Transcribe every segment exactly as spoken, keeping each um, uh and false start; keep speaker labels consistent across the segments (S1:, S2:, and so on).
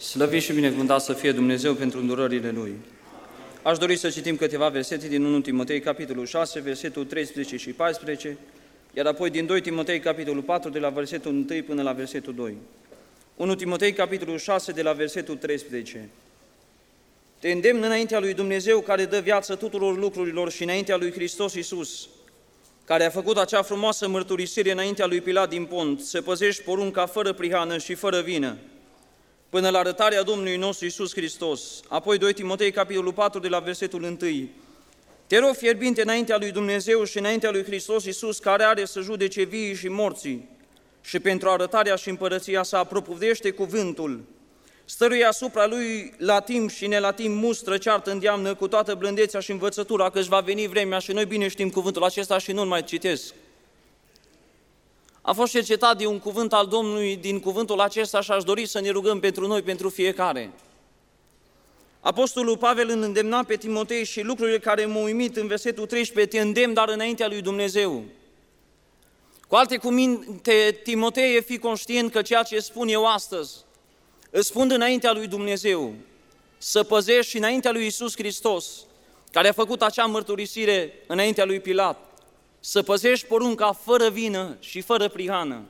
S1: Slăvit și binecuvântat să fie Dumnezeu pentru îndurările Lui. Aș dori să citim câteva versete din întâi Timotei, capitolul șase, versetul treisprezece și paisprezece, iar apoi din doi Timotei, capitolul patru, de la versetul unu până la versetul doi. întâi Timotei, capitolul șase, de la versetul treisprezece. Te îndemn înaintea lui Dumnezeu, care dă viață tuturor lucrurilor, și înaintea lui Hristos Iisus, care a făcut acea frumoasă mărturisire înaintea lui Pilat din Pont, să păzești porunca fără prihană și fără vină, până la arătarea Domnului nostru Iisus Hristos. Apoi doi Timotei, capitolul patru, de la versetul unu. Te rog fierbinte înaintea lui Dumnezeu și înaintea lui Hristos Iisus, care are să judece viii și morții, și pentru arătarea și împărăția sa propovăduiește cuvântul, stăruie asupra lui la timp și ne la timp mustră, ceartă, îndeamnă cu toată blândețea și învățătura, că își va veni vremea, și noi bine știm cuvântul acesta și nu-l mai citesc. A fost cercetat de un cuvânt al Domnului din cuvântul acesta și aș dori să ne rugăm pentru noi, pentru fiecare. Apostolul Pavel îl îndemna pe Timotei și lucrurile care m-au uimit în versetul treisprezece, te îndemn, dar înaintea lui Dumnezeu. Cu alte cuvinte, Timotei, fii conștient că ceea ce spun eu astăzi, îți spun înaintea lui Dumnezeu, să păzești și înaintea lui Iisus Hristos, care a făcut acea mărturisire înaintea lui Pilat, să păzești porunca fără vină și fără prihană.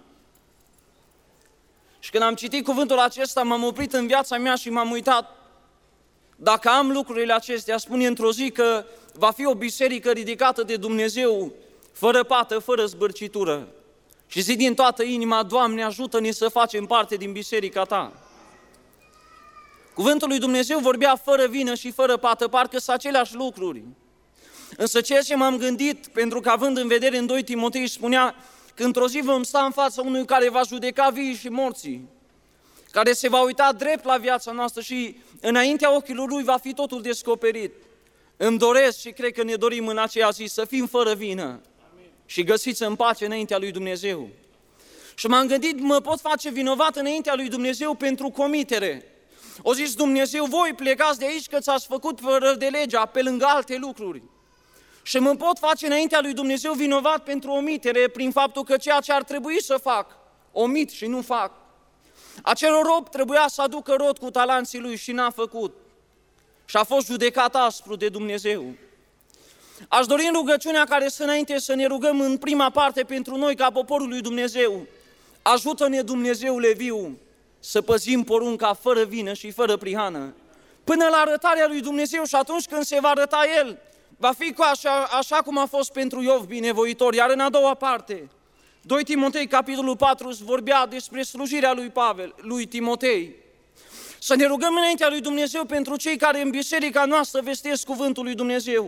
S1: Și când am citit cuvântul acesta, m-am oprit în viața mea și m-am uitat, dacă am lucrurile acestea, spune într-o zi că va fi o biserică ridicată de Dumnezeu, fără pată, fără zbârcitură. Și zic din toată inima, Doamne, ajută-ne să facem parte din biserica Ta. Cuvântul lui Dumnezeu vorbea fără vină și fără pată, parcă sunt aceleași lucruri. Însă ceea ce m-am gândit, pentru că având în vedere în doi Timotei spunea că într-o zi vom sta în fața unui care va judeca viii și morții, care se va uita drept la viața noastră și înaintea ochilor Lui va fi totul descoperit. Îmi doresc și cred că ne dorim în aceea zi să fim fără vină. Amin. Și găsiți în pace înaintea lui Dumnezeu. Și m-am gândit, mă pot face vinovat înaintea lui Dumnezeu pentru comitere. O zis Dumnezeu, voi plecați de aici că ți-ați făcut fără de legea, pe lângă alte lucruri. Și mă pot face înaintea lui Dumnezeu vinovat pentru omitere, prin faptul că ceea ce ar trebui să fac, omit și nu fac. Acel rob trebuia să aducă rod cu talanții lui și n-a făcut. Și a fost judecat aspru de Dumnezeu. Aș dori în rugăciunea care să înainte să ne rugăm în prima parte pentru noi ca poporul lui Dumnezeu. Ajută-ne, Dumnezeule viu, să păzim porunca fără vină și fără prihană, până la arătarea lui Dumnezeu, și atunci când se va arăta El, va fi cu așa, așa cum a fost pentru Iov binevoitor. Iar în a doua parte, doi Timotei, capitolul patru, vorbea despre slujirea lui Pavel, lui Timotei. Să ne rugăm înaintea lui Dumnezeu pentru cei care în biserica noastră vestesc cuvântul lui Dumnezeu.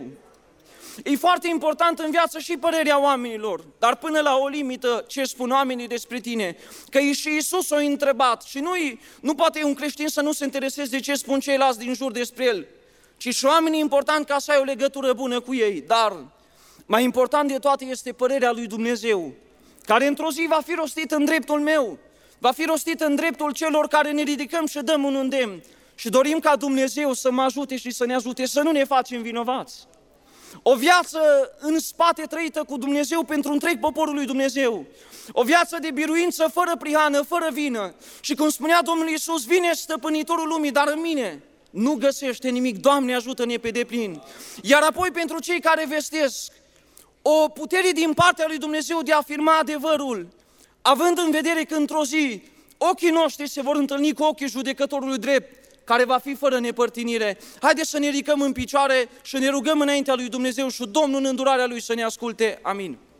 S1: E foarte important în viață și părerea oamenilor, dar până la o limită ce spun oamenii despre tine, că și Iisus o întrebat și nu, nu poate un creștin să nu se intereseze de ce spun ceilalți din jur despre el, ci și oamenii important ca să ai o legătură bună cu ei, dar mai important de toate este părerea lui Dumnezeu, care într-o zi va fi rostit în dreptul meu, va fi rostit în dreptul celor care ne ridicăm și dăm un îndemn și dorim ca Dumnezeu să mă ajute și să ne ajute să nu ne facem vinovați. O viață în spate trăită cu Dumnezeu pentru întreg poporul lui Dumnezeu. O viață de biruință fără prihană, fără vină. Și cum spunea Domnul Iisus, vine stăpânitorul lumii, dar în mine nu găsește nimic. Doamne, ajută-ne pe deplin. Iar apoi pentru cei care vestesc o putere din partea lui Dumnezeu de a afirma adevărul, având în vedere că într-o zi ochii noștri se vor întâlni cu ochii judecătorului drept, care va fi fără nepărtinire. Haideți să ne ridicăm în picioare și ne rugăm înaintea lui Dumnezeu și Domnul în îndurarea Lui să ne asculte. Amin.